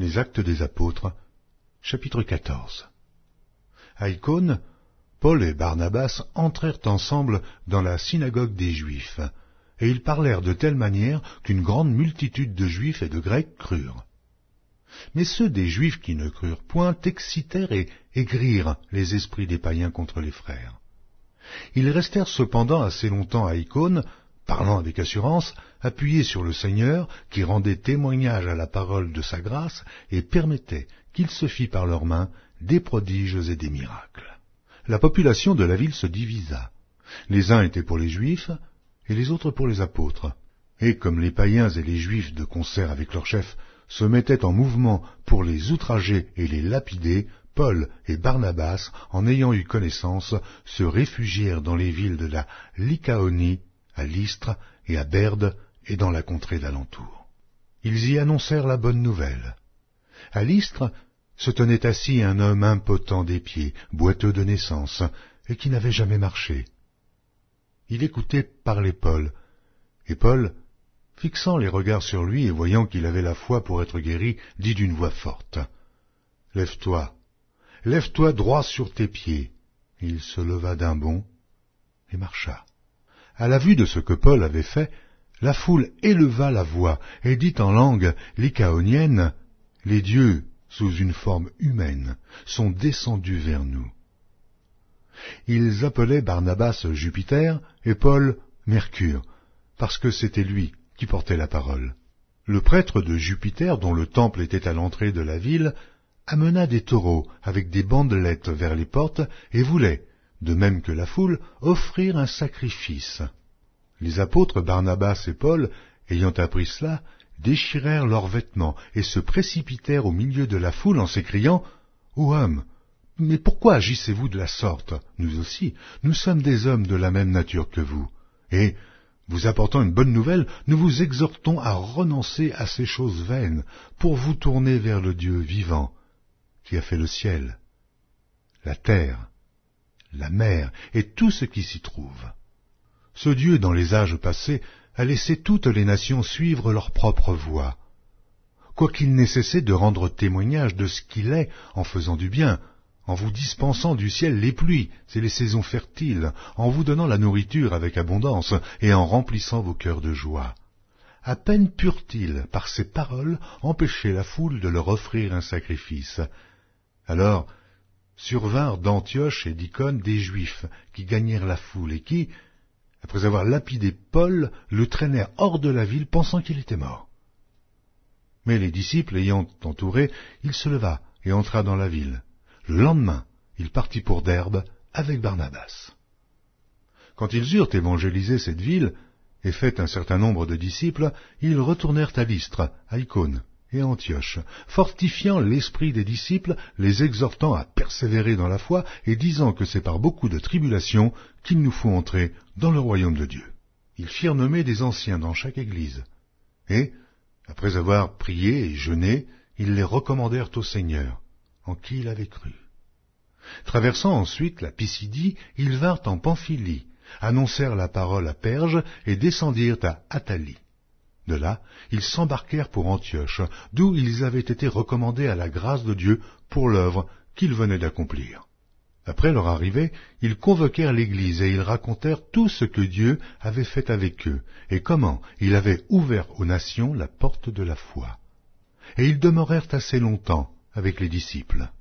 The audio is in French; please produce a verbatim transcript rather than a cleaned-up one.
Les Actes des Apôtres, chapitre quatorze. À Icône, Paul et Barnabas entrèrent ensemble dans la synagogue des Juifs, et ils parlèrent de telle manière qu'une grande multitude de Juifs et de Grecs crurent. Mais ceux des Juifs qui ne crurent point excitèrent et aigrirent les esprits des païens contre les frères. Ils restèrent cependant assez longtemps à Icône, parlant avec assurance, appuyés sur le Seigneur, qui rendait témoignage à la parole de sa grâce et permettait qu'il se fît par leurs mains des prodiges et des miracles. La population de la ville se divisa. Les uns étaient pour les Juifs et les autres pour les apôtres. Et comme les païens et les Juifs, de concert avec leur chef, se mettaient en mouvement pour les outrager et les lapider, Paul et Barnabas, en ayant eu connaissance, se réfugièrent dans les villes de la Lycaonie, à Lystre et à Berde et dans la contrée d'alentour. Ils y annoncèrent la bonne nouvelle. À Lystre se tenait assis un homme impotent des pieds, boiteux de naissance, et qui n'avait jamais marché. Il écoutait parler Paul, et Paul, fixant les regards sur lui et voyant qu'il avait la foi pour être guéri, dit d'une voix forte, « Lève-toi, lève-toi droit sur tes pieds. » Il se leva d'un bond et marcha. À la vue de ce que Paul avait fait, la foule éleva la voix et dit en langue lycaonienne, « Les dieux, sous une forme humaine, sont descendus vers nous. » Ils appelaient Barnabas Jupiter et Paul Mercure, parce que c'était lui qui portait la parole. Le prêtre de Jupiter, dont le temple était à l'entrée de la ville, amena des taureaux avec des bandelettes vers les portes et voulait, de même que la foule, offrir un sacrifice. Les apôtres Barnabas et Paul, ayant appris cela, déchirèrent leurs vêtements et se précipitèrent au milieu de la foule en s'écriant « Ô homme, mais pourquoi agissez-vous de la sorte? Nous aussi, nous sommes des hommes de la même nature que vous. Et, vous apportant une bonne nouvelle, nous vous exhortons à renoncer à ces choses vaines pour vous tourner vers le Dieu vivant, qui a fait le ciel, la terre, la mer et tout ce qui s'y trouve. Ce Dieu, dans les âges passés, a laissé toutes les nations suivre leur propre voie, quoiqu'il n'ait cessé de rendre témoignage de ce qu'il est en faisant du bien, en vous dispensant du ciel les pluies et les saisons fertiles, en vous donnant la nourriture avec abondance et en remplissant vos cœurs de joie. À peine purent-ils, par ces paroles, empêcher la foule de leur offrir un sacrifice. Alors survinrent d'Antioche et d'Icône des Juifs qui gagnèrent la foule et qui, après avoir lapidé Paul, le traînèrent hors de la ville, pensant qu'il était mort. Mais les disciples ayant entouré, il se leva et entra dans la ville. Le lendemain, il partit pour Derbe avec Barnabas. Quand ils eurent évangélisé cette ville et fait un certain nombre de disciples, ils retournèrent à Lystre, à Icône et à Antioche, fortifiant l'esprit des disciples, les exhortant à persévérer dans la foi et disant que c'est par beaucoup de tribulations qu'il nous faut entrer dans le royaume de Dieu. Ils firent nommer des anciens dans chaque église, et, après avoir prié et jeûné, ils les recommandèrent au Seigneur, en qui il avait cru. Traversant ensuite la Pisidie, ils vinrent en Pamphylie, annoncèrent la parole à Perge et descendirent à Attalie. De là, ils s'embarquèrent pour Antioche, d'où ils avaient été recommandés à la grâce de Dieu pour l'œuvre qu'ils venaient d'accomplir. Après leur arrivée, ils convoquèrent l'Église et ils racontèrent tout ce que Dieu avait fait avec eux, et comment il avait ouvert aux nations la porte de la foi. Et ils demeurèrent assez longtemps avec les disciples.